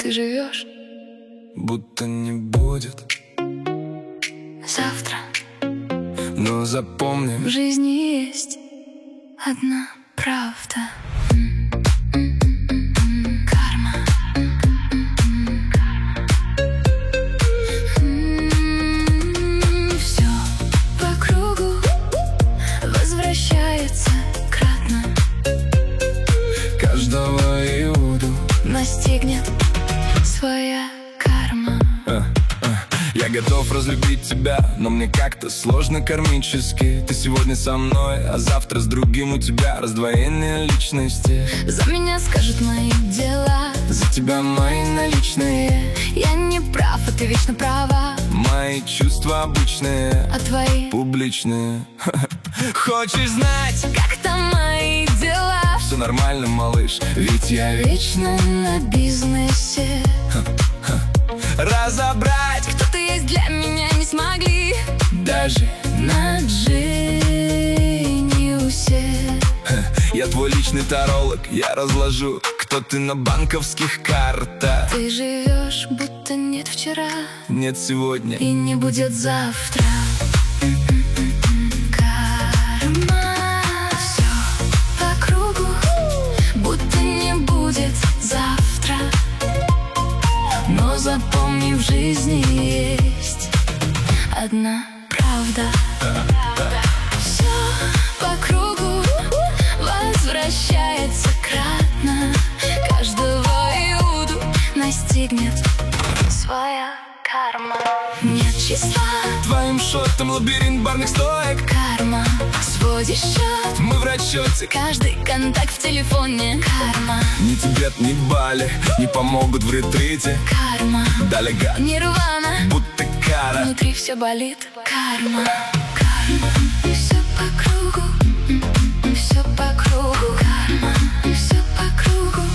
Ты живешь, будто не будет завтра. Но запомни, В жизни есть одна правда. Карма. Все по кругу возвращается кратно. каждого Иуду Настигнет своя карма. Я готов разлюбить тебя, но мне как-то сложно кармически. Ты сегодня со мной, а завтра с другим у тебя раздвоение личности. За меня скажут мои дела, За тебя мои наличные, я не прав, а ты вечно права. мои чувства обычные, А твои публичные. Хочешь знать, как там мои дела? все нормально, малыш, ведь я Вечно на бизнесе. разобрать Кто ты есть для меня не смогли. даже. На Джениусе. Я твой личный таролог, я разложу, кто ты на банковских картах. Ты живешь, будто нет вчера Нет сегодня, и не будет завтра. Карма. Все по кругу, будто не будет завтра. Но запомни, в жизни есть одна правда. Все по кругу возвращается кратно. Каждого Иуду настигнет своя карма. Нет числа, твоим шотом лабиринт барных стоек. карма. Сводишь счет, Мы в расчете, каждый контакт в телефоне. Карма, ни Тибет, ни Бали не помогут в ретрите. карма. Далеко, Нирвана, будто кара. внутри все болит. Карма, карма. И все по кругу, все по кругу. Карма, и все по кругу.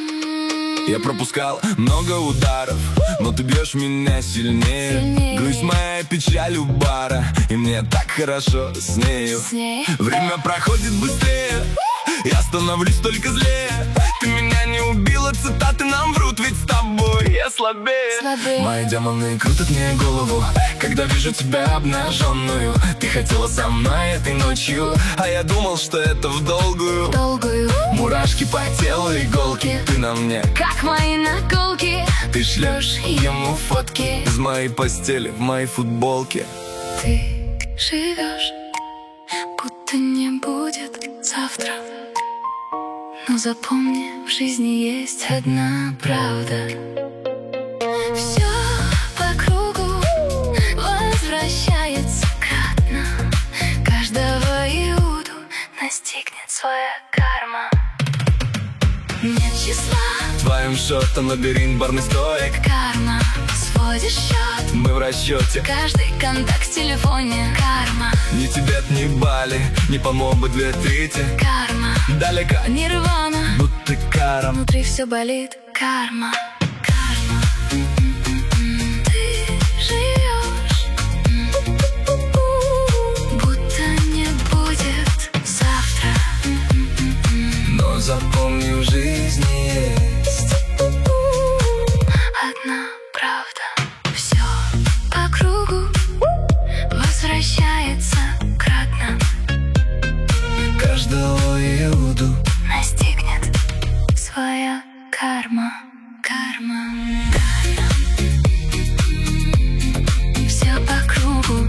Я пропускал много ударов, но ты бьешь меня сильнее. Сильнее. Грусть моя печаль у бара, и мне так хорошо с нею. С ней. Время проходит быстрее, я становлюсь только злее. Ты меня не убила, цитаты нам врут, ведь с тобой я слабее. Слабее. Мои демоны крутят мне голову, когда вижу тебя обнаженную. Ты хотела со мной этой ночью, а я думал, что это в долгую. Долгую, Мурашки по телу, иголки, ты на мне. как мои наколки. Ты шлешь ему фотки из моей постели в моей футболке. Ты живешь, будто не будет завтра. Но запомни, в жизни есть одна правда. Все по кругу возвращается кратно. Каждого Иуду настигнет своя карма. Нет числа, Твоим шотом лабиринт барных стоек. карма. Сводишь счет, Мы в расчете, каждый контакт в телефоне. Карма, ни Тибет, ни Бали не помогут в ретрите. карма. Далеко, Нирвана, будто кара. внутри все болит. Карма, карма. Ты живешь, будто не будет завтра. Но запомни, в жизни есть Одна правда. Все по кругу возвращается кратно. каждого Иуду. Настигнет своя карма. Карма, карма. Все по кругу.